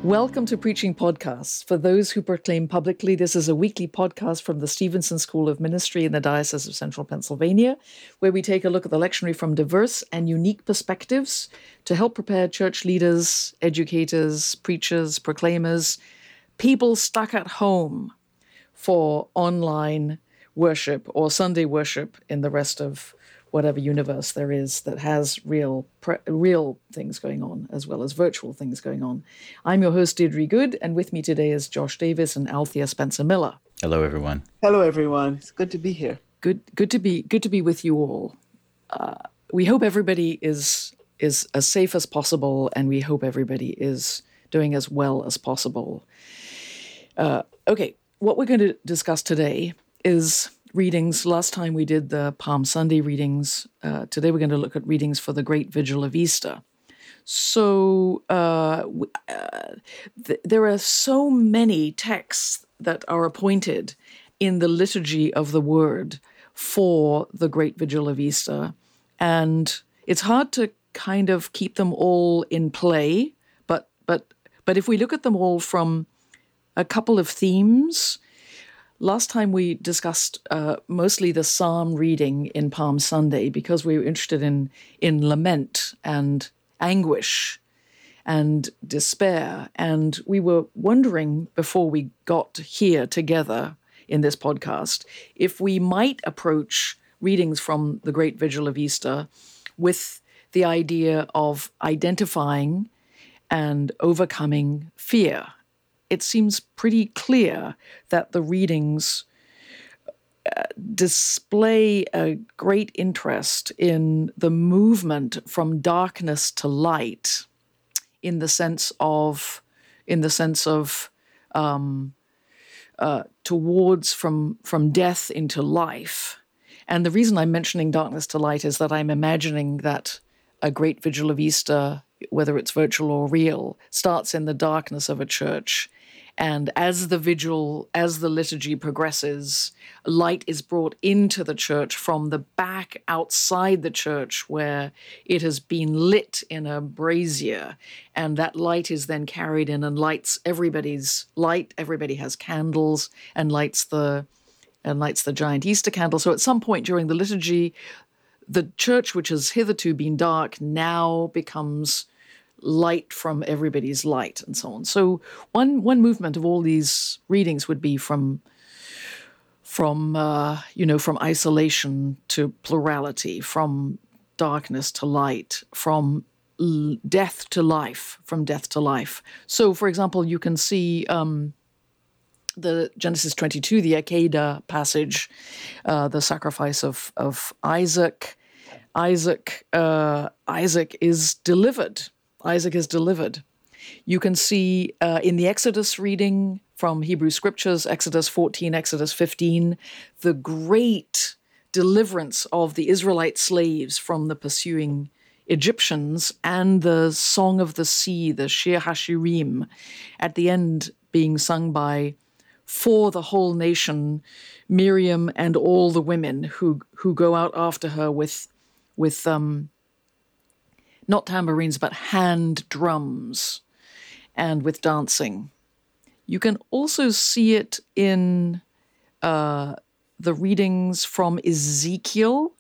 Welcome to Preaching Podcasts. For those who proclaim publicly, this is a weekly podcast from the Stevenson School of Ministry in the Diocese of Central Pennsylvania, where we take a look at the lectionary from diverse and unique perspectives to help prepare church leaders, educators, preachers, proclaimers, people stuck at home for online worship or Sunday worship in the rest of whatever universe there is that has real things going on as well as virtual things going on. I'm your host, Deirdre Good, and with me today is Josh Davis and Althea Spencer Miller. Hello, everyone. Hello, everyone. It's good to be here. Good to be with you all. We hope everybody is as safe as possible, and we hope everybody is doing as well as possible. Okay, what we're going to discuss today is readings. Last time we did the Palm Sunday readings. Today we're going to look at readings for the Great Vigil of Easter. So there are so many texts that are appointed in the liturgy of the Word for the Great Vigil of Easter, and it's hard to kind of keep them all in play. But if we look at them all from a couple of themes. Last time we discussed mostly the psalm reading in Palm Sunday because we were interested in lament and anguish and despair. And we were wondering before we got here together in this podcast if we might approach readings from the Great Vigil of Easter with the idea of identifying and overcoming fear. It seems pretty clear that the readings display a great interest in the movement from darkness to light, in the sense of towards from death into life. And the reason I'm mentioning darkness to light is that I'm imagining that a Great Vigil of Easter, whether it's virtual or real, starts in the darkness of a church. And as the liturgy progresses, light is brought into the church from the back outside the church where it has been lit in a brazier. And that light is then carried in and lights everybody's light. Everybody has candles and lights the giant Easter candle. So at some point during the liturgy, the church, which has hitherto been dark, now becomes light from everybody's light, and so on. So one movement of all these readings would be from isolation to plurality, from darkness to light, from death to life, from death to life. So, for example, you can see the Genesis 22, the Akedah passage, the sacrifice of Isaac. Isaac is delivered. Isaac is delivered. You can see in the Exodus reading from Hebrew Scriptures, Exodus 14, Exodus 15, the great deliverance of the Israelite slaves from the pursuing Egyptians, and the Song of the Sea, the Shir HaShirim, at the end being sung for the whole nation, Miriam and all the women who go out after her with not tambourines, but hand drums, and with dancing. You can also see it in the readings from Ezekiel.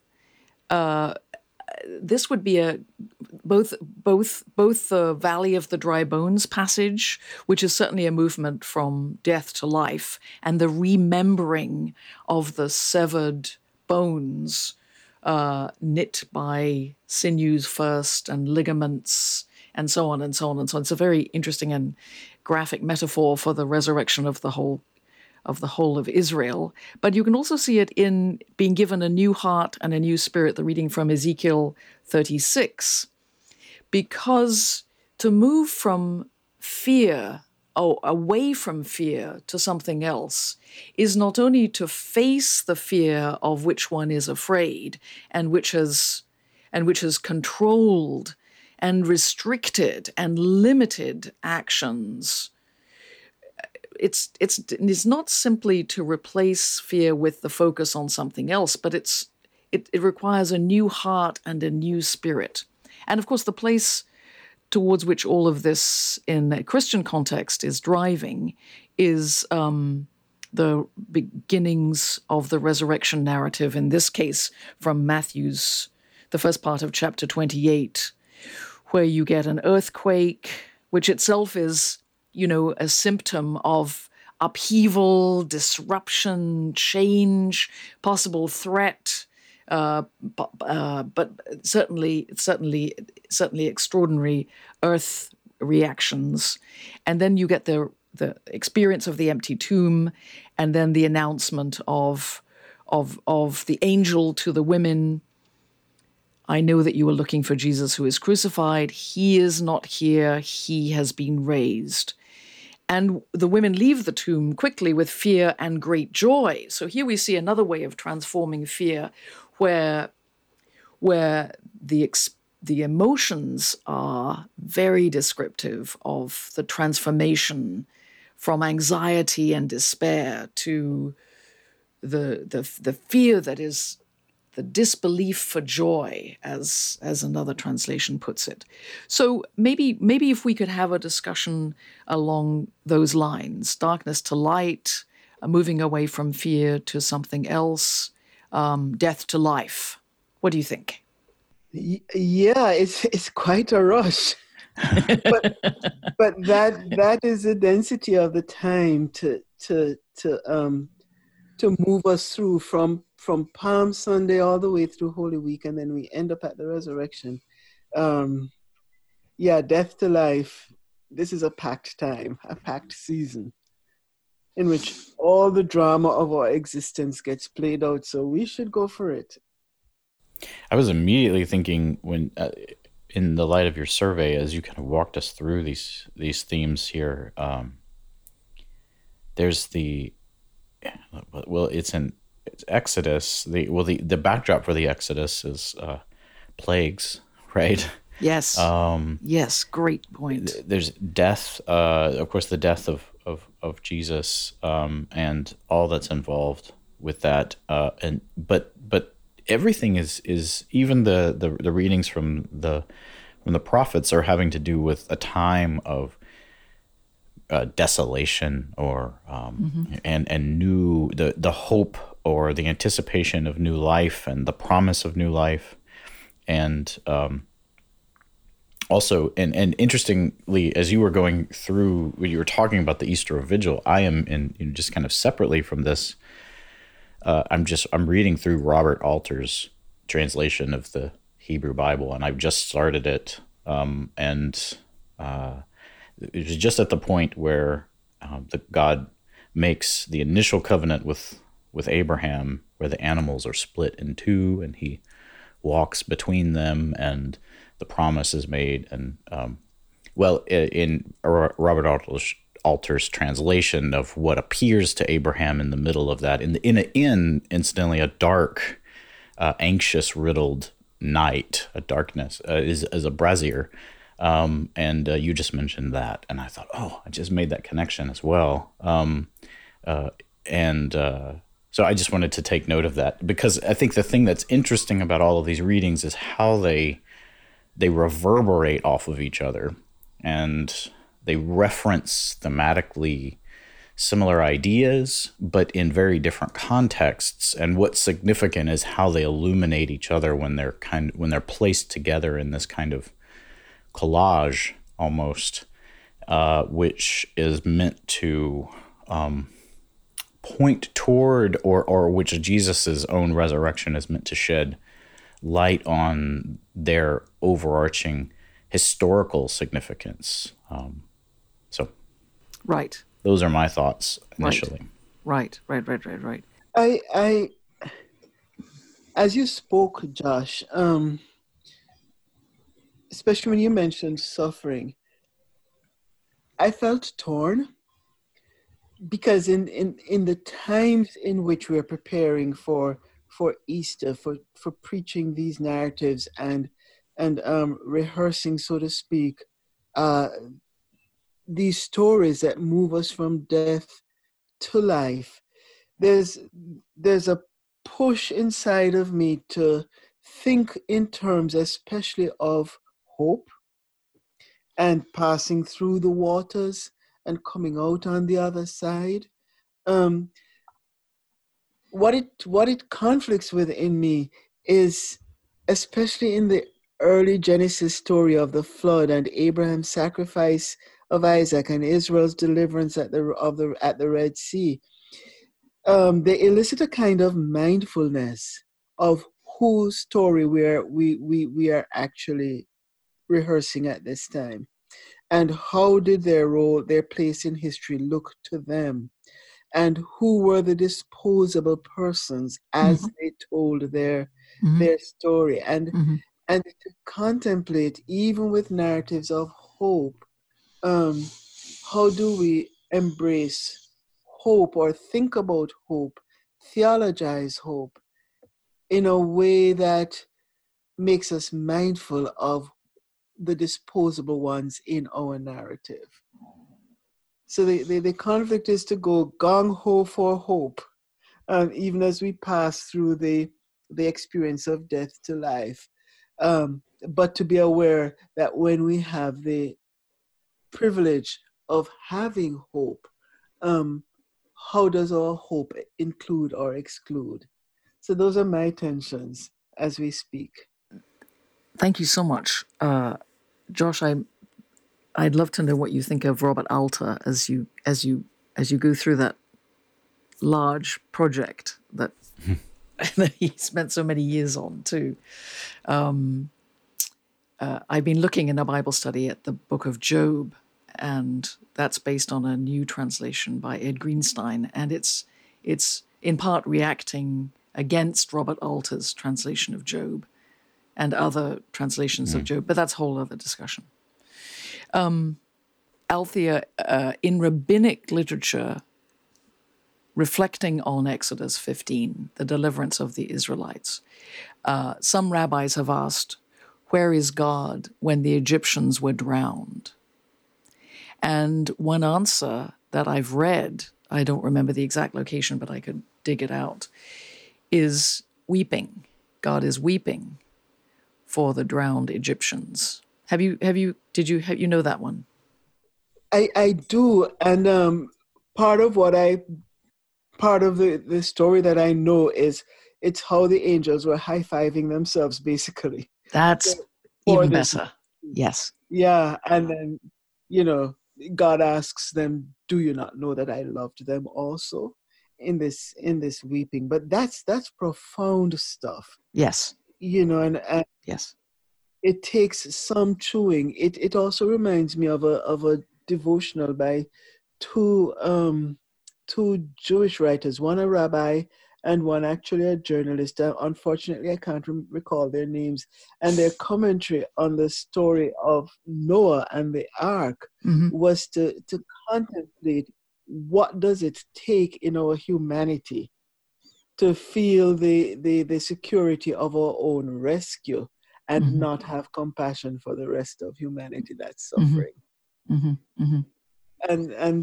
This would be both the Valley of the Dry Bones passage, which is certainly a movement from death to life, and the remembering of the severed bones knit by sinews first and ligaments and so on and so on and so on. It's a very interesting and graphic metaphor for the resurrection of the whole of Israel. But you can also see it in being given a new heart and a new spirit, the reading from Ezekiel 36, because to move from fear away from fear to something else is not only to face the fear of which one is afraid and which has controlled and restricted and limited actions. It's not simply to replace fear with the focus on something else, but it requires a new heart and a new spirit. And of course, the place towards which all of this in a Christian context is driving is the beginnings of the resurrection narrative, in this case from Matthew's, the first part of chapter 28, where you get an earthquake, which itself is, a symptom of upheaval, disruption, change, possible threat, but certainly extraordinary earth reactions. And then you get the experience of the empty tomb, and then the announcement of the angel to the women. I know that you are looking for Jesus who is crucified. He is not here. He has been raised. And the women leave the tomb quickly with fear and great joy. So here we see another way of transforming fear, where the emotions are very descriptive of the transformation from anxiety and despair to the fear that is the disbelief for joy, as another translation puts it. So maybe if we could have a discussion along those lines: darkness to light, moving away from fear to something else, death to life. What do you think? Yeah, it's quite a rush, but that is the density of the time to move us through from Palm Sunday all the way through Holy Week, and then we end up at the resurrection. Death to life. This is a packed time, a packed season, in which all the drama of our existence gets played out. So we should go for it. I was immediately thinking, when, in the light of your survey, as you kind of walked us through these themes here, there's it's Exodus. The backdrop for the Exodus is plagues, right? Yes. Yes. Great point. There's death. Of course, the death of Jesus, and all that's involved with that. But everything is even the readings from the prophets are having to do with a time of desolation, or and new the hope or the anticipation of new life and the promise of new life, and also and interestingly, as you were going through, when you were talking about the Easter Vigil, I am just kind of separately from this. I'm reading through Robert Alter's translation of the Hebrew Bible, and I've just started it, and it was just at the point where God makes the initial covenant with Abraham, where the animals are split in two, and he walks between them, and the promise is made. And in Robert Alter's translation of what appears to Abraham in the middle of that, incidentally, a dark, anxious, riddled night, a darkness is a brazier. And you just mentioned that, and I thought, I just made that connection as well. So I just wanted to take note of that, because I think the thing that's interesting about all of these readings is how they reverberate off of each other, and they reference thematically similar ideas, but in very different contexts. And what's significant is how they illuminate each other when they're placed together in this kind of collage almost, which is meant to point toward, or which Jesus's own resurrection is meant to shed light on their overarching historical significance. Right. Those are my thoughts initially. Right. I as you spoke, Josh, especially when you mentioned suffering, I felt torn, because in the times in which we're preparing for Easter, for preaching these narratives and rehearsing, so to speak, these stories that move us from death to life, there's a push inside of me to think in terms especially of hope and passing through the waters and coming out on the other side. What it conflicts with in me is, especially in the early Genesis story of the flood and Abraham's sacrifice of Isaac and Israel's deliverance at the Red Sea, they elicit a kind of mindfulness of whose story we are actually rehearsing at this time, and how did their place in history look to them, and who were the disposable persons as they told their story, and to contemplate, even with narratives of hope, how do we embrace hope or think about hope, theologize hope in a way that makes us mindful of the disposable ones in our narrative. So the conflict is to go gung-ho for hope, even as we pass through the experience of death to life. But to be aware that when we have the privilege of having hope, how does our hope include or exclude? So those are my tensions as we speak. Thank you so much. Josh, I'd love to know what you think of Robert Alter as you go through that large project that that he spent so many years on too. I've been looking in a Bible study at the book of Job, and that's based on a new translation by Ed Greenstein, and it's in part reacting against Robert Alter's translation of Job and other translations of Job, but that's a whole other discussion. Althea, in rabbinic literature, reflecting on Exodus 15, the deliverance of the Israelites, some rabbis have asked, where is God when the Egyptians were drowned? And one answer that I've read, I don't remember the exact location, but I could dig it out, is weeping. God is weeping for the drowned Egyptians. Did you know that one? I do, and part of the story that I know is it's how the angels were high-fiving themselves, basically. That's even better. Yes. Yeah, and then, God asks them, do you not know that I loved them also in this weeping? But that's profound stuff. Yes. And yes. It takes some chewing. It also reminds me of a devotional by two Jewish writers, one a rabbi and one actually a journalist. Unfortunately, I can't recall their names. And their commentary on the story of Noah and the ark was to contemplate, what does it take in our humanity to feel the security of our own rescue and not have compassion for the rest of humanity that's suffering. And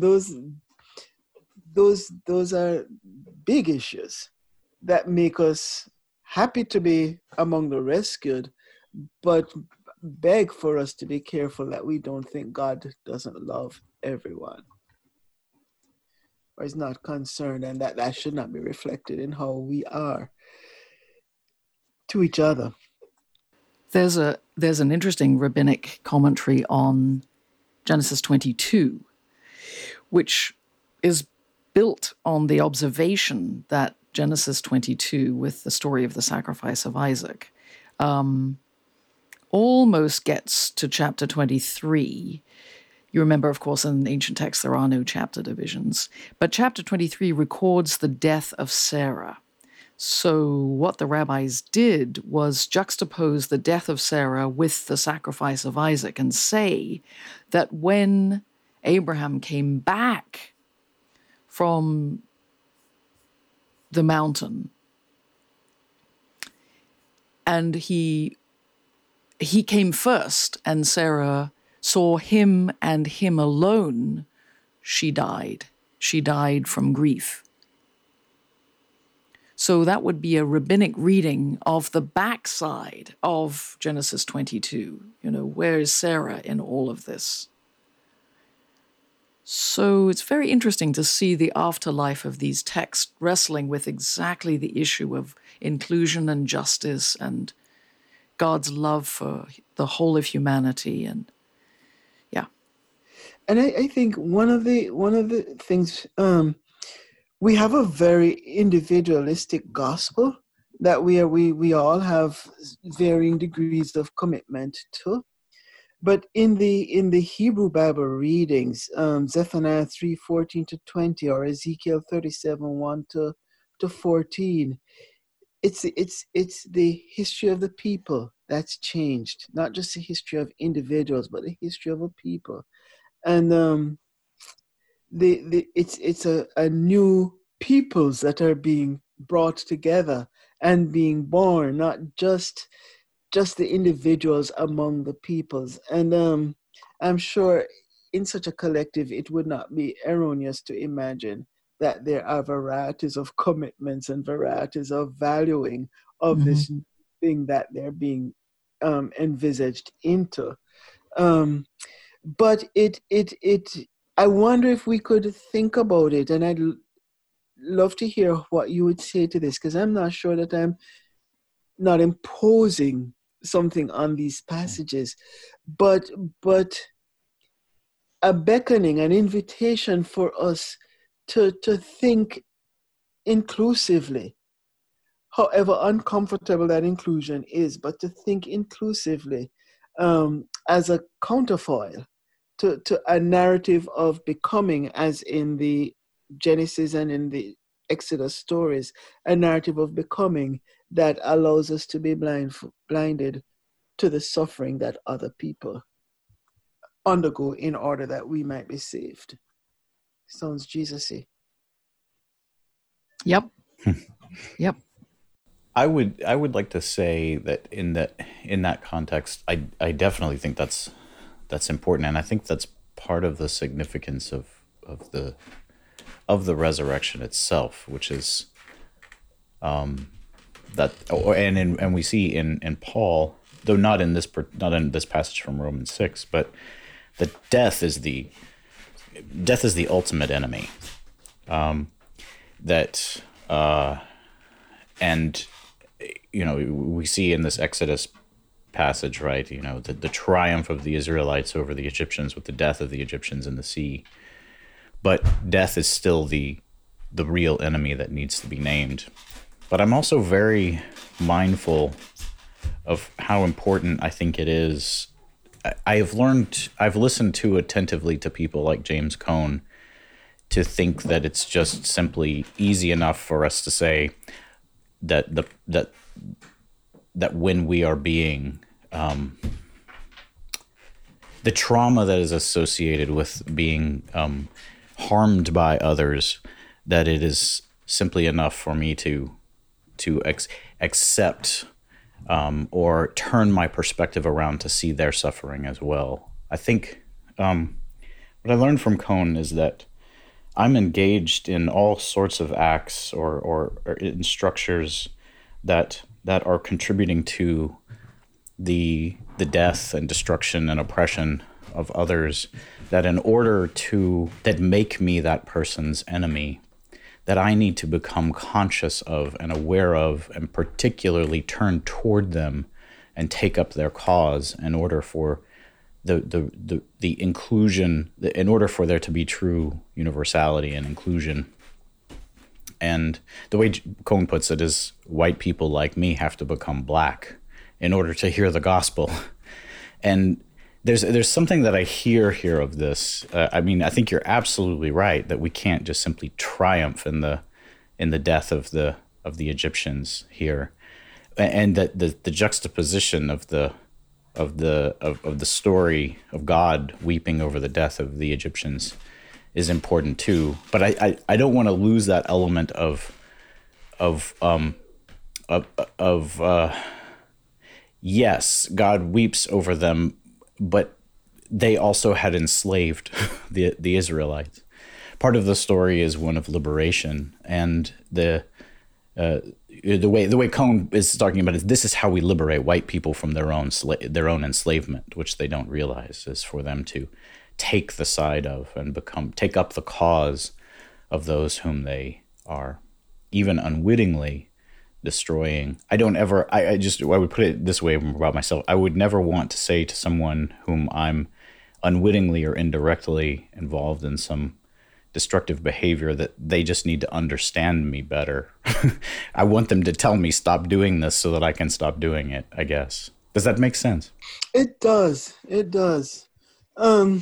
those are big issues that make us happy to be among the rescued, but beg for us to be careful that we don't think God doesn't love everyone or is not concerned, and that should not be reflected in how we are to each other. There's an interesting rabbinic commentary on Genesis 22, which is built on the observation that Genesis 22, with the story of the sacrifice of Isaac, almost gets to chapter 23. You remember, of course, in ancient texts there are no chapter divisions, but chapter 23 records the death of Sarah. So what the rabbis did was juxtapose the death of Sarah with the sacrifice of Isaac and say that when Abraham came back from the mountain and he came first, and Sarah saw him and him alone, she died. She died from grief. So that would be a rabbinic reading of the backside of Genesis 22. Where is Sarah in all of this? So it's very interesting to see the afterlife of these texts wrestling with exactly the issue of inclusion and justice and God's love for the whole of humanity. And yeah. And I think one of the things, we have a very individualistic gospel that we all have varying degrees of commitment to. But in the Hebrew Bible readings, Zephaniah 3:14-20 or Ezekiel 37:1 to 14, it's the history of the people that's changed, not just the history of individuals, but the history of a people. And it's a new peoples that are being brought together and being born, not just the individuals among the peoples. And I'm sure in such a collective, it would not be erroneous to imagine that there are varieties of commitments and varieties of valuing of this thing that they're being envisaged into. But I wonder if we could think about it, and I'd love to hear what you would say to this, because I'm not sure that I'm not imposing something on these passages, but a beckoning, an invitation for us to think inclusively, however uncomfortable that inclusion is, but to think inclusively as a counterfoil to a narrative of becoming, as in the Genesis and in the Exodus stories, a narrative of becoming that allows us to be blinded to the suffering that other people undergo in order that we might be saved. Sounds Jesus-y. Yep. Yep. I would like to say that in that context, I definitely think that's important, and I think that's part of the significance of the resurrection itself, which is that, and we see in Paul, though not in this passage from Romans 6, but that death is the ultimate enemy. And we see in this Exodus passage, right? The triumph of the Israelites over the Egyptians with the death of the Egyptians in the sea. But death is still the real enemy that needs to be named. But I'm also very mindful of how important I think it is. I've listened too attentively to people like James Cone to think that it's just simply easy enough for us to say that when we are being the trauma that is associated with being harmed by others, that it is simply enough for me to accept or turn my perspective around to see their suffering as well. I think what I learned from Cone is that I'm engaged in all sorts of acts or in structures that are contributing to the death and destruction and oppression of others, that make me that person's enemy, that I need to become conscious of and aware of, and particularly turn toward them and take up their cause in order for the inclusion, in order for there to be true universality and inclusion. And the way Cone puts it is, white people like me have to become black in order to hear the gospel. And there's something that I hear here of this. I think you're absolutely right that we can't just simply triumph in the death of the Egyptians here, and that the juxtaposition of the story of God weeping over the death of the Egyptians is important too. But I don't want to lose that element of yes, God weeps over them, but they also had enslaved the Israelites. Part of the story is one of liberation, and the the way Cohn is talking about it, this is how we liberate white people from their own enslavement, which they don't realize is for them to take the side of and take up the cause of those whom they are even unwittingly destroying. I would put it this way about myself. I would never want to say to someone whom I'm unwittingly or indirectly involved in some destructive behavior that they just need to understand me better. I want them to tell me stop doing this so that I can stop doing it, I guess. Does that make sense? It does. It does. And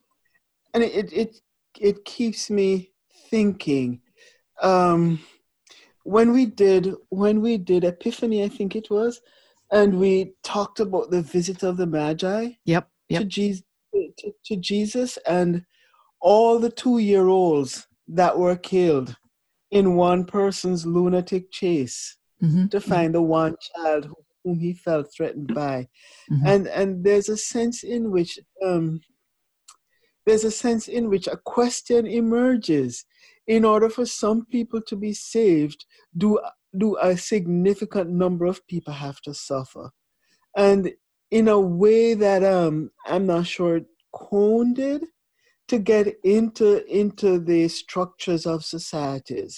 it keeps me thinking. When we did Epiphany, I think it was, and we talked about the visit of the Magi to Jesus, and all the 2-year-olds that were killed in one person's lunatic chase to find the one child whom he felt threatened by. And there's a sense in which a question emerges. In order for some people to be saved, do a significant number of people have to suffer? And in a way that I'm not sure Cohn did, to get into the structures of societies.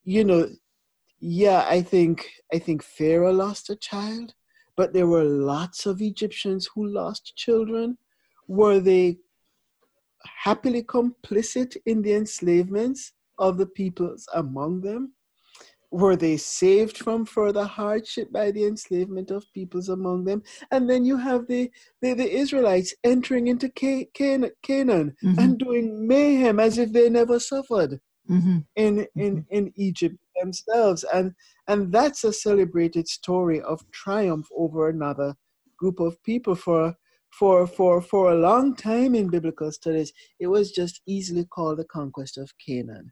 I think Pharaoh lost a child, but there were lots of Egyptians who lost children. Were they happily complicit in the enslavements of the peoples among them? Were they saved from further hardship by the enslavement of peoples among them? And then you have the Israelites entering into Canaan and doing mayhem as if they never suffered in Egypt themselves. And that's a celebrated story of triumph over another group of people. For a long time in biblical studies, it was just easily called the conquest of Canaan.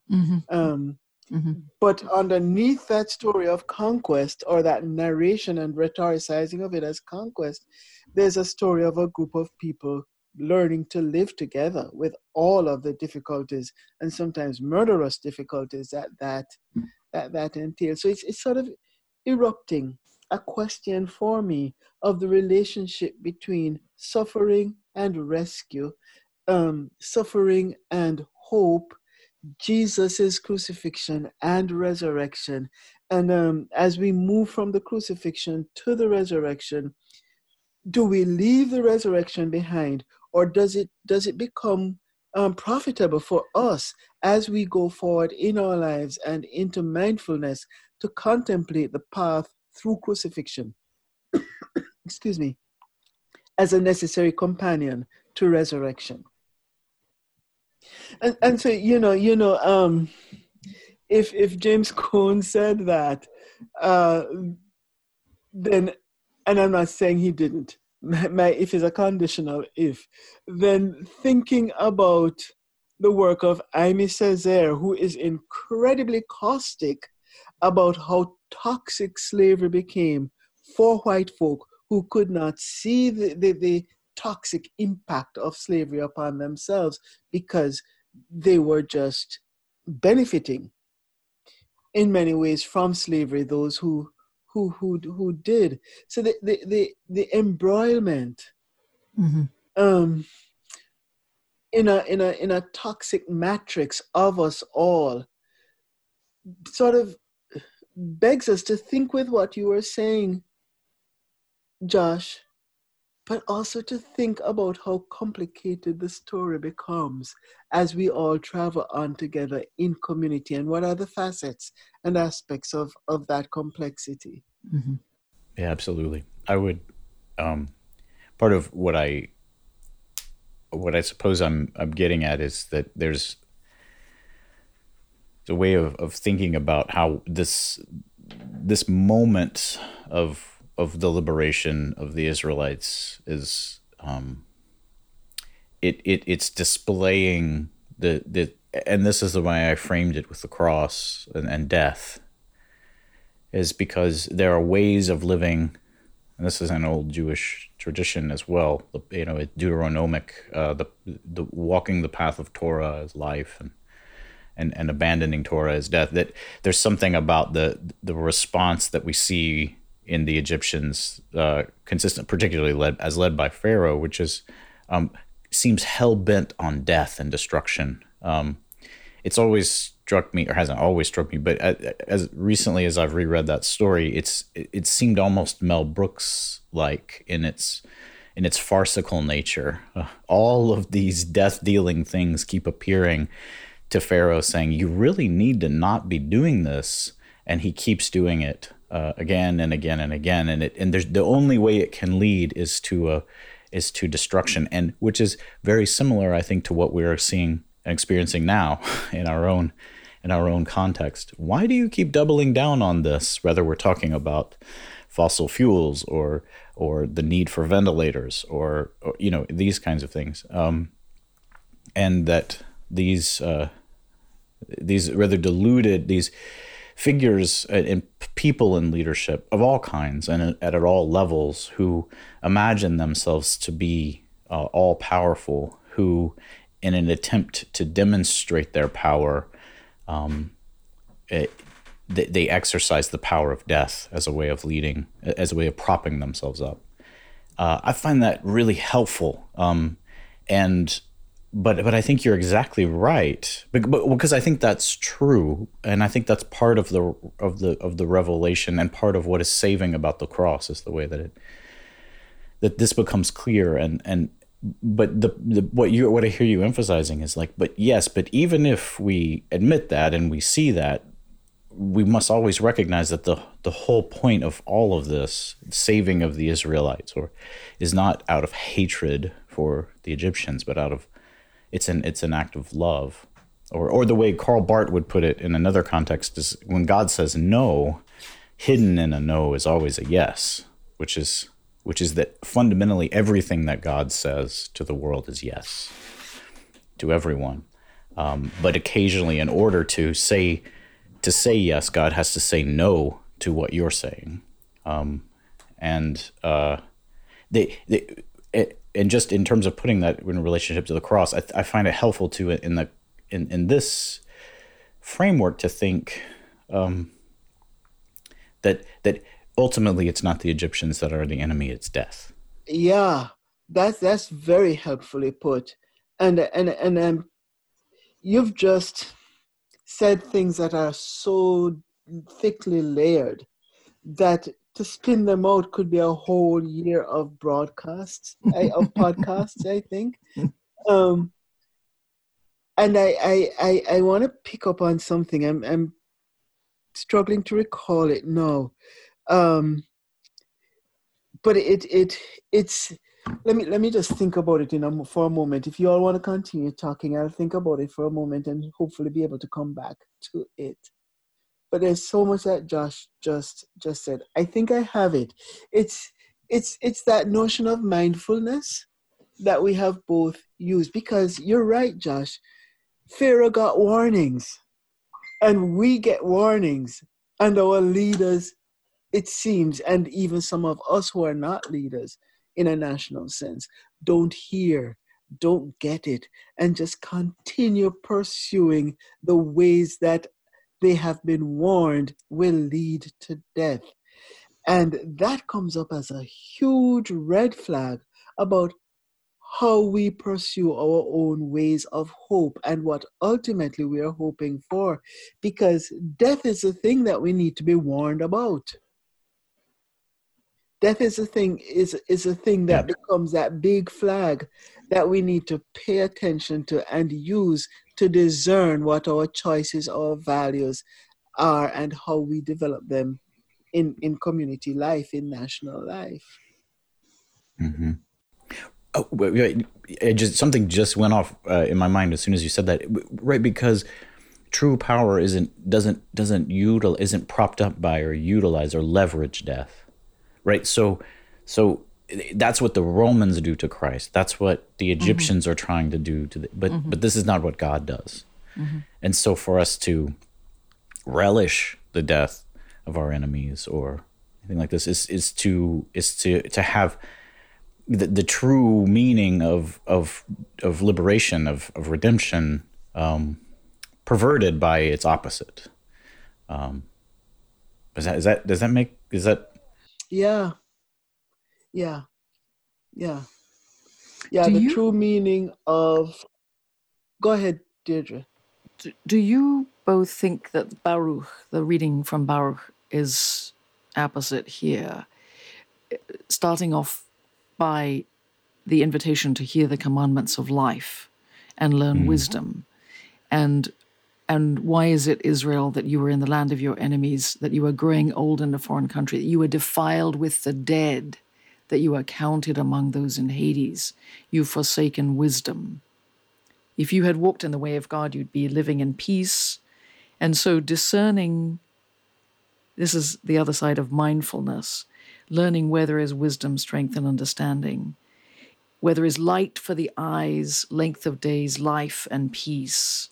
But underneath that story of conquest, or that narration and rhetoricizing of it as conquest, there's a story of a group of people learning to live together with all of the difficulties and sometimes murderous difficulties that entail. So it's sort of erupting a question for me of the relationship between suffering and rescue, suffering and hope, Jesus' crucifixion and resurrection. And as we move from the crucifixion to the resurrection, do we leave the resurrection behind, or does it become profitable for us as we go forward in our lives and into mindfulness to contemplate the path through crucifixion, excuse me, as a necessary companion to resurrection? And so, if James Cohn said that, then, and I'm not saying he didn't, my if is a conditional if, then thinking about the work of Aimé Césaire, who is incredibly caustic about how toxic slavery became for white folk who could not see the toxic impact of slavery upon themselves because they were just benefiting in many ways from slavery, those who did. So the embroilment in a toxic matrix of us all sort of begs us to think with what you were saying, Josh, but also to think about how complicated the story becomes as we all travel on together in community, and what are the facets and aspects of that complexity. Yeah, absolutely. I would, part of what I suppose I'm getting at is that there's a way of thinking about how this moment of the liberation of the Israelites is it's displaying the and this is the way I framed it with the cross and death, is because there are ways of living, and this is an old Jewish tradition as well, Deuteronomic, the walking the path of Torah as life, and abandoning Torah as death. That there's something about the response that we see in the Egyptians, consistent, particularly led by Pharaoh, which is seems hell bent on death and destruction. It's always struck me, or hasn't always struck me, but as recently as I've reread that story, it seemed almost Mel Brooks like in its farcical nature. All of these death dealing things keep appearing to Pharaoh, saying, "You really need to not be doing this," and he keeps doing it again and again and again, and there's the only way it can lead is to destruction, and which is very similar, I think, to what we're seeing and experiencing now in our own context. Why do you keep doubling down on this? Whether we're talking about fossil fuels or the need for ventilators or these kinds of things, and that these rather deluded these figures and people in leadership of all kinds and at all levels who imagine themselves to be all powerful, who in an attempt to demonstrate their power, they exercise the power of death as a way of leading, as a way of propping themselves up. I find that really helpful, but I think you're exactly right, but because I think that's true, and I think that's part of the revelation, and part of what is saving about the cross is the way that this becomes clear, but what I hear you emphasizing is like, but even if we admit that and we see that, we must always recognize that the whole point of all of this saving of the Israelites is not out of hatred for the Egyptians, but it's an act of love, or the way Karl Barth would put it in another context is when God says no, hidden in a no is always a yes, which is that fundamentally everything that God says to the world is yes, to everyone. But occasionally, in order to say yes, God has to say no to what you're saying. And just in terms of putting that in relationship to the cross, I find it helpful to in this framework to think that ultimately it's not the Egyptians that are the enemy, it's death. Yeah, that's very helpfully put, and you've just said things that are so thickly layered that to spin them out could be a whole year of broadcasts, of podcasts, I think. And I want to pick up on something. I'm struggling to recall it now. But it's let me just think about it for a moment. If you all want to continue talking, I'll think about it for a moment and hopefully be able to come back to it. But there's so much that Josh just said. I think I have it. It's that notion of mindfulness that we have both used, because you're right, Josh. Pharaoh got warnings, and we get warnings, and our leaders, it seems, and even some of us who are not leaders in a national sense, don't hear, don't get it, and just continue pursuing the ways that they have been warned will lead to death. And that comes up as a huge red flag about how we pursue our own ways of hope and what ultimately we are hoping for, because death is a thing that we need to be warned about. Death is a thing that becomes that big flag that we need to pay attention to and use to discern what our choices, our values are, and how we develop them in community life, in national life. Mm-hmm. Oh, wait, something just went off in my mind as soon as you said that. Right, because true power isn't propped up by or utilize or leverage death. Right, so that's what the Romans do to Christ. That's what the Egyptians are trying to do to but this is not what God does. Mm-hmm. And so for us to relish the death of our enemies or anything like this is to have the true meaning of liberation, of redemption, perverted by its opposite. Does that make, is that? Yeah. Yeah. Yeah. Yeah. The true meaning of, go ahead, Deirdre. Do you both think that Baruch, the reading from Baruch, is apposite here? Starting off by the invitation to hear the commandments of life and learn wisdom. And why is it, Israel, that you were in the land of your enemies, that you were growing old in a foreign country, that you were defiled with the dead, that you were counted among those in Hades? You've forsaken wisdom. If you had walked in the way of God, you'd be living in peace. And so discerning, this is the other side of mindfulness, learning where there is wisdom, strength, and understanding, where there is light for the eyes, length of days, life, and peace.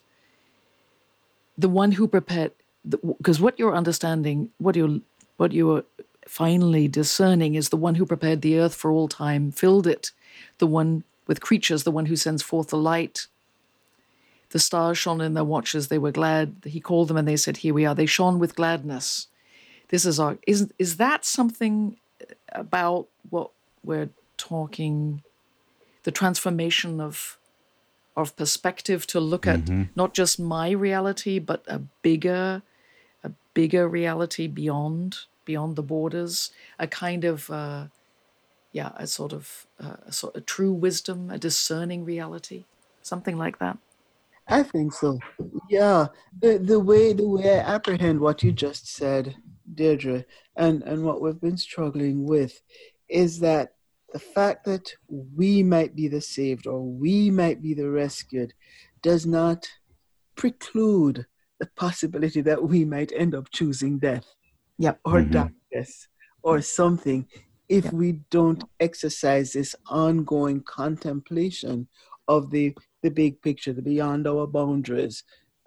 The one who prepared, because what you're understanding, what you're finally discerning is the one who prepared the earth for all time, filled it, the one with creatures, the one who sends forth the light. The stars shone in their watches, they were glad. He called them and they said, here we are. They shone with gladness. This is our, is that something about what we're talking, the transformation of perspective to look at not just my reality, but a bigger reality beyond the borders, a kind of, a sort of a true wisdom, a discerning reality, something like that? I think so. Yeah. The way I apprehend what you just said, Deirdre, and what we've been struggling with is that the fact that we might be the saved or we might be the rescued does not preclude the possibility that we might end up choosing death or darkness or something if we don't exercise this ongoing contemplation of the big picture, the beyond our boundaries,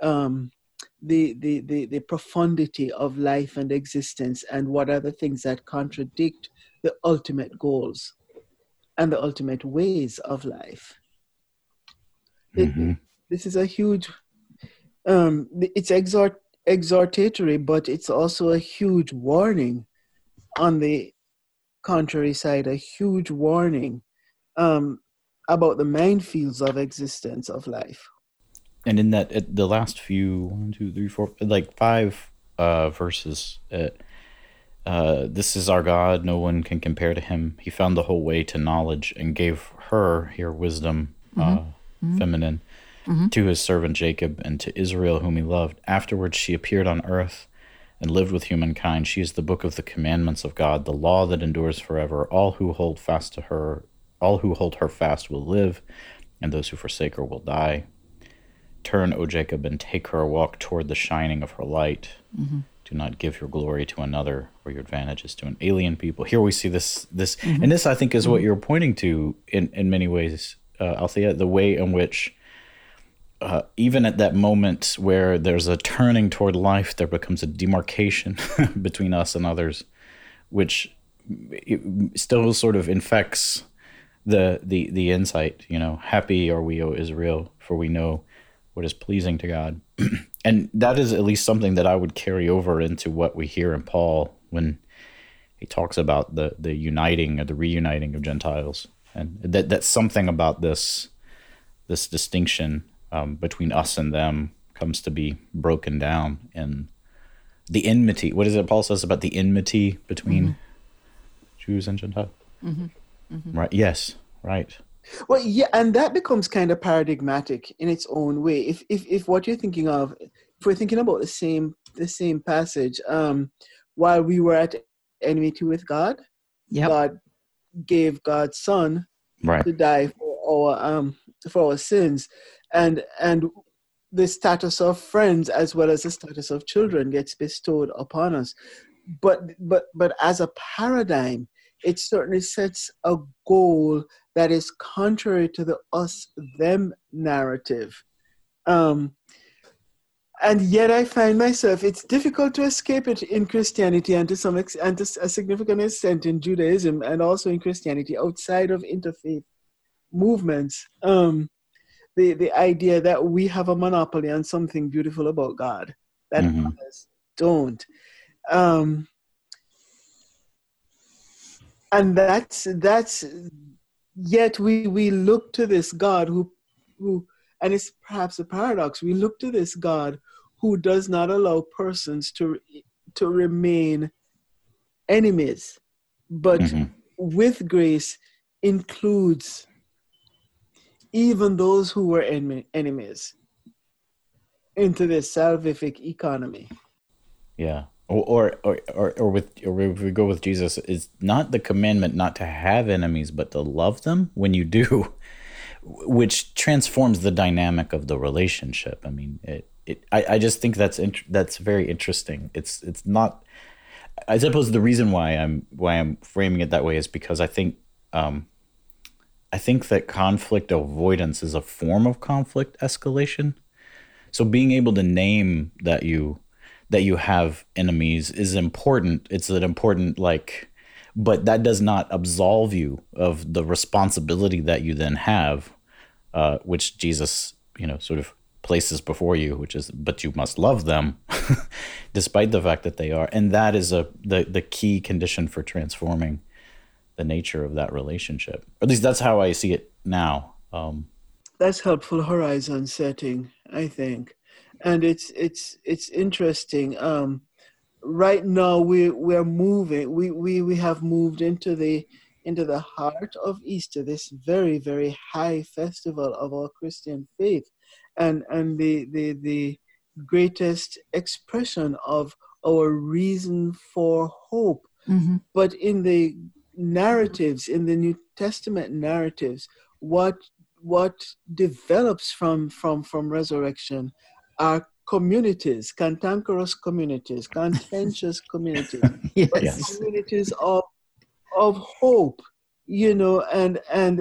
the profundity of life and existence, and what are the things that contradict the ultimate goals and the ultimate ways of life. This is a huge, it's exhortatory, but it's also a huge warning on the contrary side, a huge warning about the minefields of existence of life. And in that, the last few, 1, 2, 3, 4, like 5 verses, this is our God, no one can compare to him. He found the whole way to knowledge and gave her, here wisdom, feminine, to his servant Jacob and to Israel whom he loved. Afterwards she appeared on earth and lived with humankind. She is the book of the commandments of God, the law that endures forever. All who hold her fast will live, and those who forsake her will die. Turn, O Jacob, and take her, walk toward the shining of her light. Do not give your glory to another or your advantages to an alien people. Here we see this, and this I think is what you're pointing to in many ways, Althea, the way in which even at that moment where there's a turning toward life, there becomes a demarcation between us and others, which still sort of infects the insight, happy are we, O Israel, for we know what is pleasing to God. And that is at least something that I would carry over into what we hear in Paul when he talks about the uniting or the reuniting of Gentiles. And that's something about this distinction between us and them comes to be broken down. And the enmity, what is it Paul says about the enmity between Jews and Gentiles? Right. Yes. Right. Well, yeah, and that becomes kind of paradigmatic in its own way. If what you're thinking of, if we're thinking about the same passage, while we were at enmity with God, God gave God's Son to die for our sins, and the status of friends as well as the status of children gets bestowed upon us. But as a paradigm, it certainly sets a goal that is contrary to the us-them narrative. And yet I find myself, it's difficult to escape it in Christianity and to a significant extent in Judaism and also in Christianity outside of interfaith movements. the idea that we have a monopoly on something beautiful about God that others don't. And that's yet we look to this God who and it's perhaps a paradox. We look to this God who does not allow persons to remain enemies, but with grace includes even those who were enemies into this salvific economy. Yeah. Or if we go with Jesus, it's not the commandment not to have enemies, but to love them when you do, which transforms the dynamic of the relationship. I mean, I just think that's very interesting. It's not. I suppose the reason why I'm framing it that way is because I think that conflict avoidance is a form of conflict escalation. So being able to name that you have enemies is important. It's an important, but that does not absolve you of the responsibility that you then have, which Jesus, sort of places before you, which is, but you must love them despite the fact that they are. And that is the key condition for transforming the nature of that relationship. At least that's how I see it now. That's helpful horizon setting, I think. And it's interesting. Right now we're moving. We have moved into the heart of Easter, this very, very high festival of our Christian faith, and the greatest expression of our reason for hope. Mm-hmm. But in the narratives, in the New Testament narratives, what develops from resurrection are communities, cantankerous communities, contentious communities, but Yes. communities of hope, and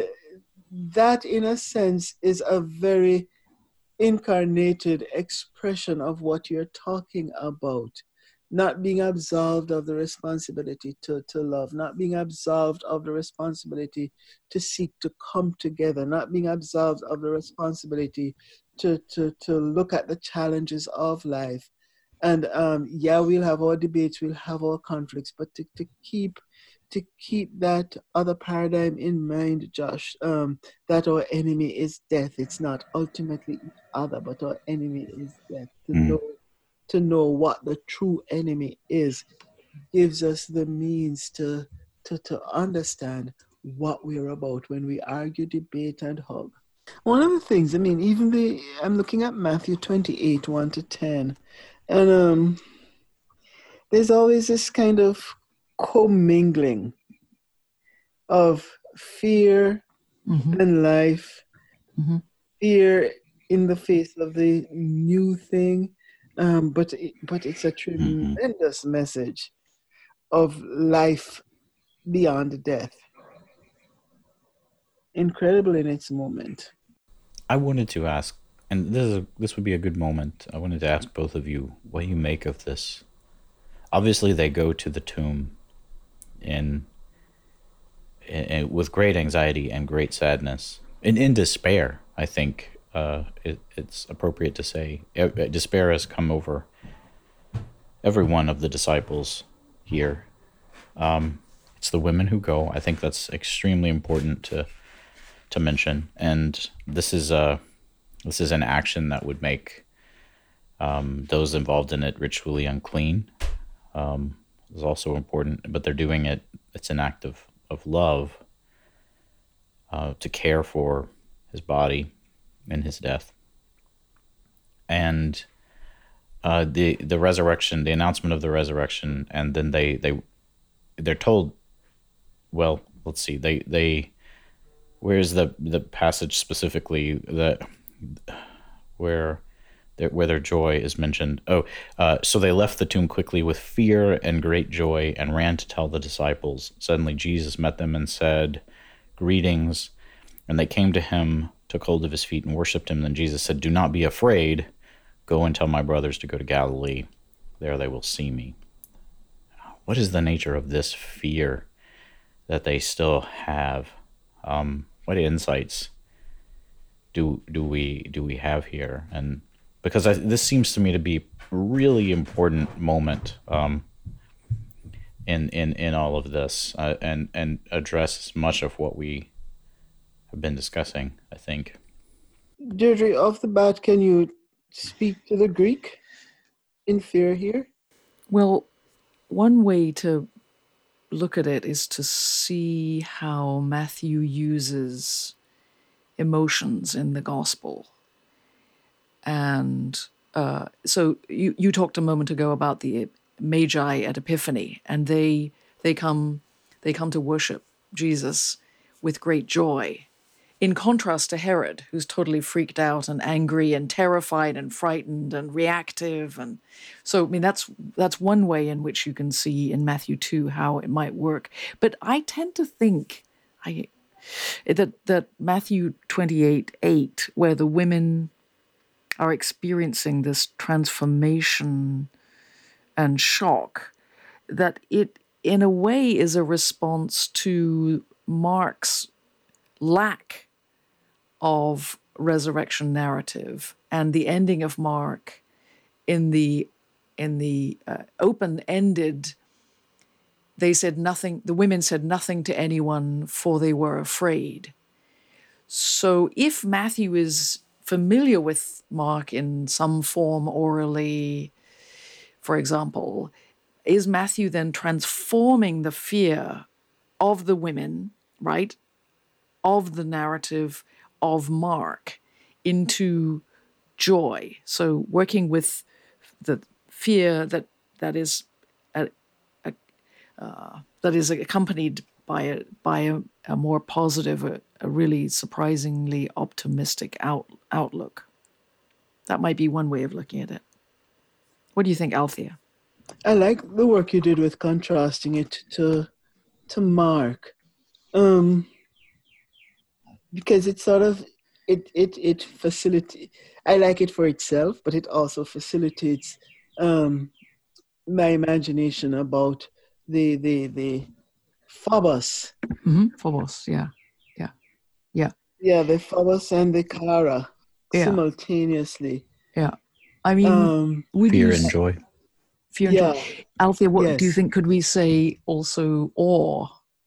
that in a sense is a very incarnated expression of what you're talking about. Not being absolved of the responsibility to love, not being absolved of the responsibility to seek to come together, not being absolved of the responsibility to look at the challenges of life. And we'll have our debates, we'll have our conflicts, but to keep that other paradigm in mind, Josh, that our enemy is death. It's not ultimately each other, but our enemy is death. To know what the true enemy is gives us the means to understand what we're about when we argue, debate, and hug. One of the things, I'm looking at Matthew 28, 1-10, and there's always this kind of commingling of fear and life, fear in the face of the new thing, but it's a tremendous message of life beyond death. Incredible in its moment. I wanted to ask, and this would be a good moment. I wanted to ask both of you what you make of this. Obviously, they go to the tomb in with great anxiety and great sadness, and in despair. I think it's appropriate to say despair has come over every one of the disciples here. It's the women who go. I think that's extremely important to mention, and this is an action that would make those involved in it ritually unclean. Is also important, but they're doing it. It's an act of love to care for his body in his death, and the resurrection, the announcement of the resurrection, and then they're told. Well, let's see. They where's the passage specifically that where their joy is mentioned? So they left the tomb quickly with fear and great joy and ran to tell the disciples. Suddenly Jesus met them and said, "Greetings." And they came to him, took hold of his feet and worshipped him. Then Jesus said, "Do not be afraid. Go and tell my brothers to go to Galilee. There they will see me." What is the nature of this fear that they still have? What insights do we have here? And because this seems to me to be a really important moment in all of this, and address much of what we have been discussing, I think. Deirdre, off the bat, can you speak to the Greek in fear here? Well, one way to look at it is to see how Matthew uses emotions in the gospel. And so you talked a moment ago about the Magi at Epiphany, and they come to worship Jesus with great joy, in contrast to Herod, who's totally freaked out and angry and terrified and frightened and reactive. And so, I mean, that's one way in which you can see in Matthew 2 how it might work. But I tend to think that Matthew 28:8, where the women are experiencing this transformation and shock, that it, in a way, is a response to Mark's lack of resurrection narrative, and the ending of Mark in the open-ended, they said nothing, the women said nothing to anyone, for they were afraid. So if Matthew is familiar with Mark in some form orally, for example, is Matthew then transforming the fear of the women, right, of the narrative of Mark into joy? So working with the fear that is accompanied by a more positive, a really surprisingly optimistic outlook. That might be one way of looking at it. What do you think, Althea? I like the work you did with contrasting it to Mark, because it sort of it facilitates. I like it for itself, but it also facilitates my imagination about the Phobos. Mm-hmm. Phobos, yeah. Yeah, the Phobos and the Kara simultaneously. Yeah, I mean, fear and joy. Fear and joy. Althea, what do you Yes. think? Could we say also awe?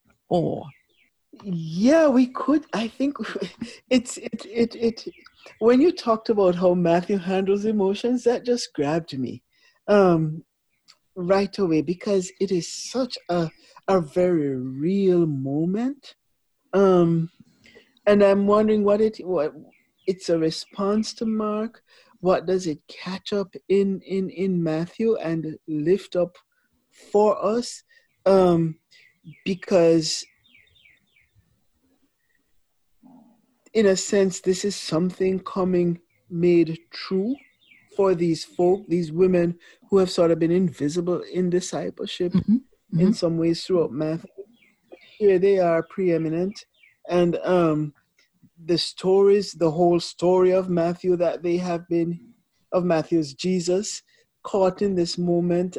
Yeah, we could. I think it. When you talked about how Matthew handles emotions, that just grabbed me right away, because it is such a very real moment. And I'm wondering what it's a response to Mark. What does it catch up in Matthew and lift up for us? Because in a sense, this is something coming made true for these folk, these women who have sort of been invisible in discipleship in some ways throughout Matthew. Here they are preeminent. And the whole story of Matthew that they have been, of Matthew's Jesus, caught in this moment.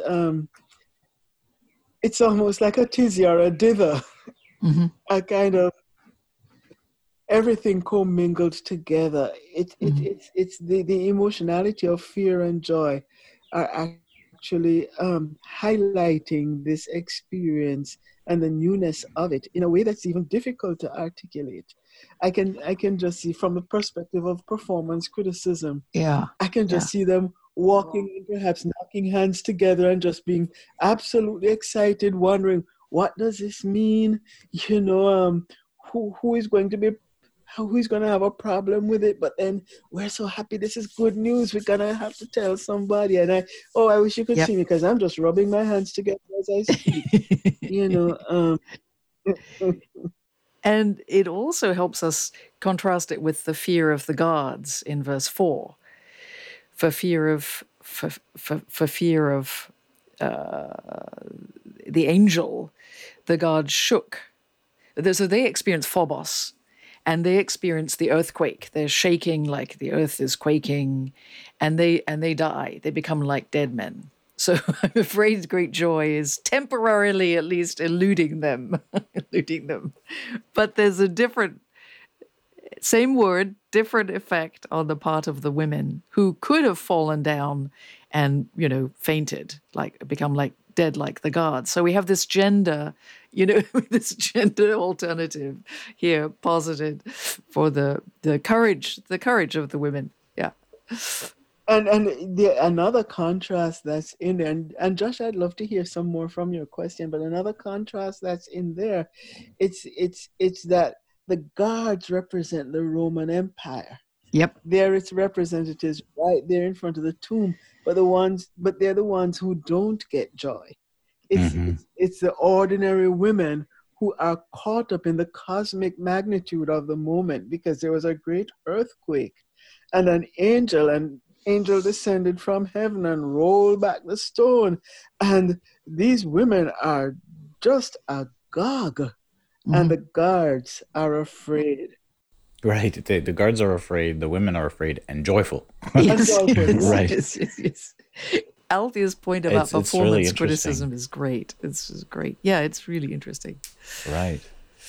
It's almost like a tizzy or a dither, a kind of everything commingled together. It's the emotionality of fear and joy are actually highlighting this experience and the newness of it in a way that's even difficult to articulate. I can just see, from the perspective of performance criticism, I can just see them walking and perhaps knocking hands together and just being absolutely excited, wondering, what does this mean? Who is going to have a problem with it? But then we're so happy, this is good news, we're gonna have to tell somebody. And I wish you could see me, because I'm just rubbing my hands together as I speak. And it also helps us contrast it with the fear of the gods in verse 4. For fear of the angel, the gods shook. So they experience Phobos, and they experience the earthquake. They're shaking like the earth is quaking, and they die. They become like dead men. So I'm afraid great joy is temporarily, at least, eluding them. But there's a different Same word, different effect on the part of the women who could have fallen down and, fainted, like become like dead like the guards. So we have this gender, this gender alternative here posited for the courage of the women. Yeah. And another contrast that's in there, and Josh, I'd love to hear some more from your question, but another contrast that's in there, it's that the guards represent the Roman Empire. Yep. They're its representatives right there in front of the tomb, but they're the ones who don't get joy. It's the ordinary women who are caught up in the cosmic magnitude of the moment, because there was a great earthquake and an angel descended from heaven and rolled back the stone. And these women are just agog. And the guards are afraid. Right. The guards are afraid, the women are afraid and joyful. Yes. Right. Yes. Althea's point about performance really criticism is great. It's great. Yeah, it's really interesting. Right.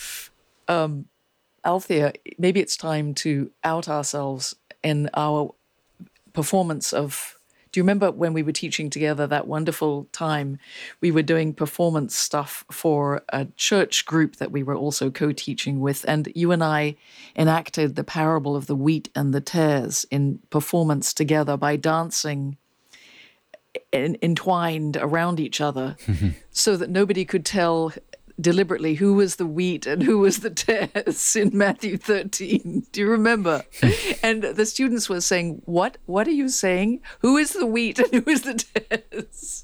Althea, maybe it's time to out ourselves in our performance of... Do you remember when we were teaching together that wonderful time we were doing performance stuff for a church group that we were also co-teaching with, and you and I enacted the parable of the wheat and the tares in performance together by dancing entwined around each other so that nobody could tell deliberately who was the wheat and who was the tares in Matthew 13. Do you remember? And the students were saying, what are you saying? Who is the wheat and who is the tares?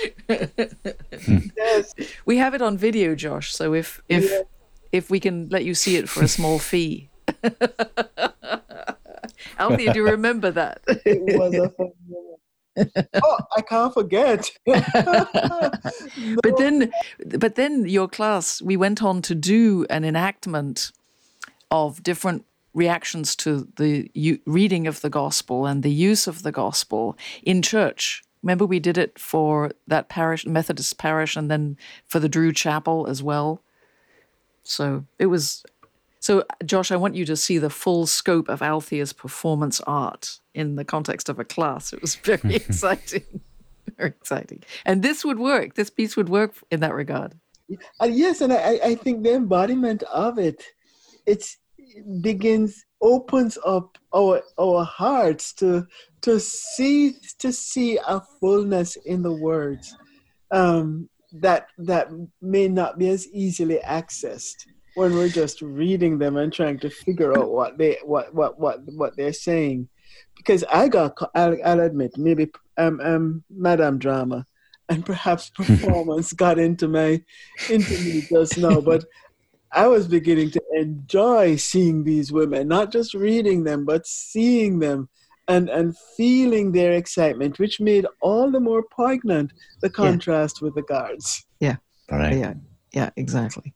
Yes. We have it on video, Josh, so if we can let you see it for a small fee. Althea, do you remember that? It was a fun moment. Oh, I can't forget. But then your class, we went on to do an enactment of different reactions to the reading of the gospel and the use of the gospel in church. Remember, we did it for that parish, Methodist parish, and then for the Drew Chapel as well. So it was... So, Josh, I want you to see the full scope of Althea's performance art in the context of a class. It was very exciting. Very exciting. And this would work. This piece would work in that regard. Yes, and I think the embodiment of it, opens up our hearts to see a fullness in the words that may not be as easily accessed when we're just reading them and trying to figure out what they're saying. Because I'll admit, maybe Madame Drama and perhaps performance got into me just now, but I was beginning to enjoy seeing these women, not just reading them, but seeing them and feeling their excitement, which made all the more poignant the contrast with the guards. Yeah. All right. Yeah, exactly.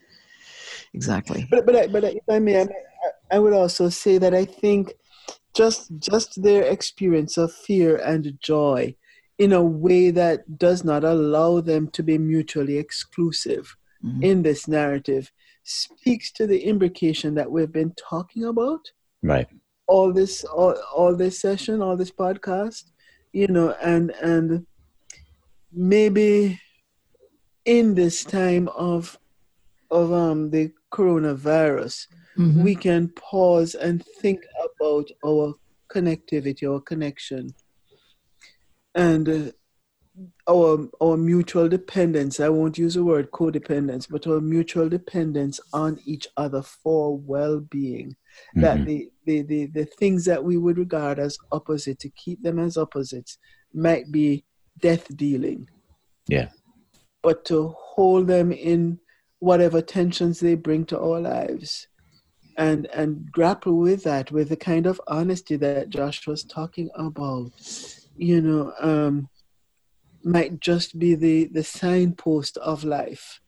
But if I may, I would also say that I think just their experience of fear and joy in a way that does not allow them to be mutually exclusive in this narrative speaks to the imbrication that we've been talking about. Right. All this session, all this podcast, and maybe in this time of the coronavirus, we can pause and think about our connectivity, our connection, and our mutual dependence. I won't use the word codependence, but our mutual dependence on each other for well-being. That the things that we would regard as opposite, to keep them as opposites, might be death dealing. Yeah. But to hold them in whatever tensions they bring to our lives, and grapple with that with the kind of honesty that Josh was talking about, might just be the signpost of life.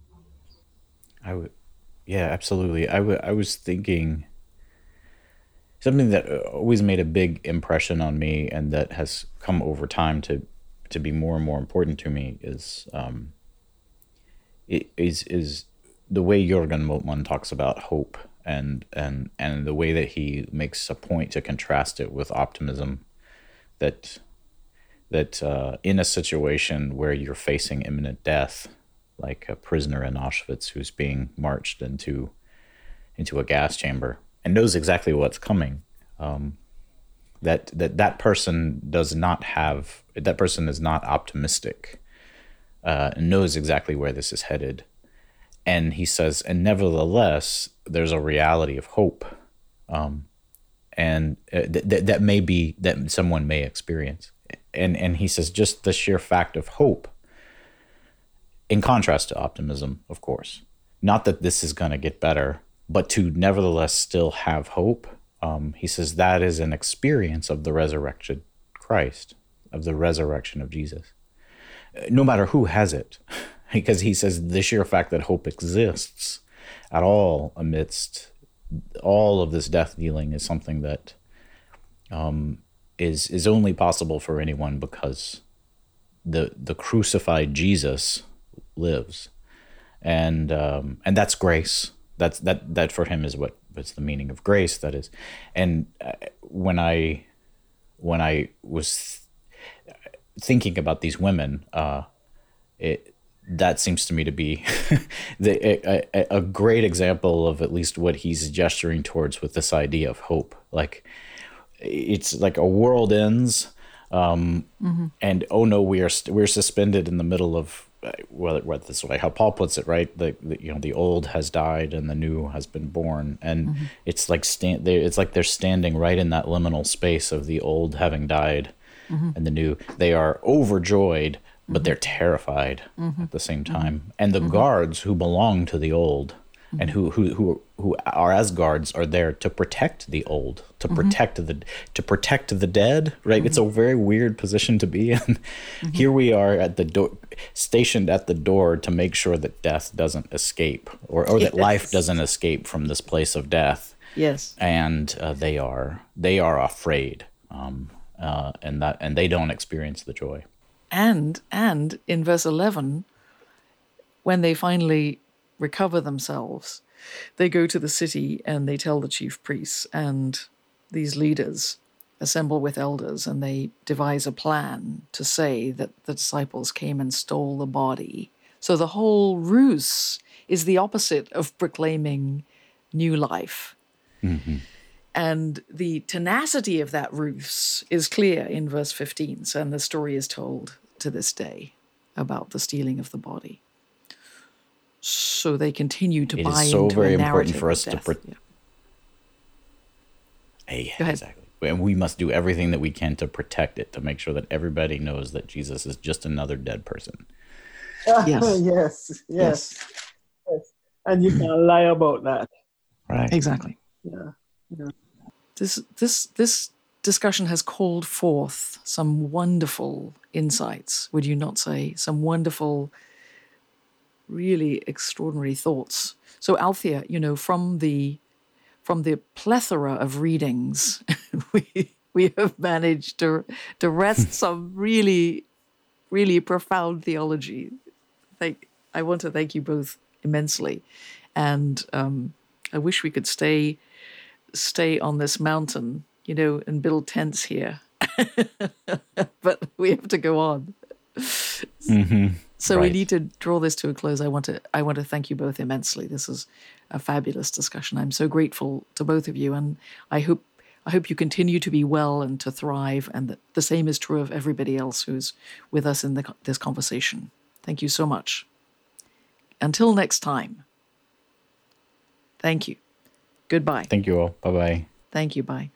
Absolutely. I was thinking something that always made a big impression on me, and that has come over time to be more and more important to me, is the way Jürgen Moltmann talks about hope and the way that he makes a point to contrast it with optimism, that in a situation where you're facing imminent death, like a prisoner in Auschwitz who's being marched into a gas chamber and knows exactly what's coming, that person is not optimistic, and knows exactly where this is headed. And he says, and nevertheless, there's a reality of hope, and that someone may experience. And he says, just the sheer fact of hope, in contrast to optimism, of course, not that this is going to get better, but to nevertheless still have hope. He says that is an experience of the resurrected Christ, of the resurrection of Jesus, no matter who has it. Because he says the sheer fact that hope exists at all amidst all of this death dealing is something that is only possible for anyone because the crucified Jesus lives, and that's grace. That for him is what's the meaning of grace. That is, and when I was thinking about these women, that seems to me to be a great example of at least what he's gesturing towards with this idea of hope. Like, it's like a world ends, and oh no, we're suspended in the middle of, well, this way how Paul puts it, right? The old has died and the new has been born, and it's like they're standing right in that liminal space of the old having died and the new. They are overjoyed, but they're terrified at the same time. And the guards who belong to the old and who are as guards are there to protect the old, to protect the dead, right? It's a very weird position to be in. Here we are at the door, stationed at the door to make sure that death doesn't escape, or that life doesn't escape from this place of death. Yes. And they are afraid, and they don't experience the joy. And in verse 11, when they finally recover themselves, they go to the city and they tell the chief priests, and these leaders assemble with elders, and they devise a plan to say that the disciples came and stole the body. So the whole ruse is the opposite of proclaiming new life. And the tenacity of that ruse is clear in verse 15, and the story is told to this day about the stealing of the body. So they continue to buy into a narrative. It is so very important for us to exactly. And we must do everything that we can to protect it, to make sure that everybody knows that Jesus is just another dead person. Yes. And you can't lie about that. Right. Exactly. Yeah. This discussion has called forth some wonderful insights, would you not say? Some wonderful, really extraordinary thoughts. So Althea, from the plethora of readings, we have managed to wrest some really, really profound theology. I want to thank you both immensely, and I wish we could stay on this mountain, and build tents here. But we have to go on. So right. We need to draw this to a close. I want to thank you both immensely. This is a fabulous discussion. I'm so grateful to both of you, and I hope you continue to be well and to thrive, and that the same is true of everybody else who's with us in this conversation. Thank you so much. Until next time. Thank you. Goodbye. Thank you all. Bye-bye. Thank you. Bye.